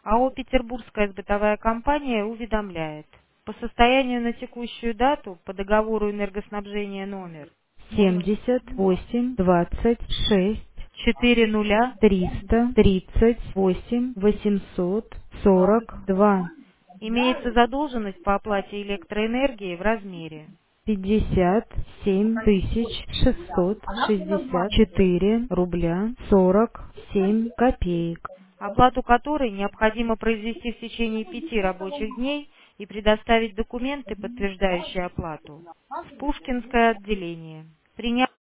АО «Петербургская сбытовая компания» уведомляет. По состоянию на текущую дату по договору энергоснабжения номер 7826 40 338 842 имеется задолженность по оплате электроэнергии в размере. 57 664 рубля 47 копеек. Оплату которой необходимо произвести в течение 5 рабочих дней и предоставить документы, подтверждающие оплату, в Пушкинское отделение. Принять